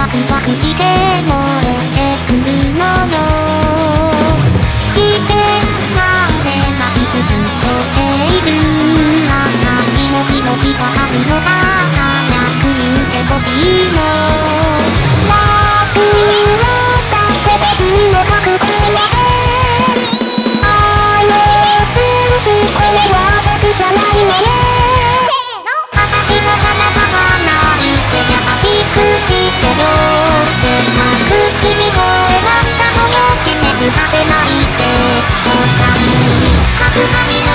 ワクワクして燃えてくるのよ。季節なんて増し続けている。私の気持ちわかるのか、早く言ってほしいの。楽になったって別の覚悟で愛をするしこれは僕じゃないね。私の花が泣いて優しくしてよ。せっかく君を選んだのよ。気絶させないでちょっかい。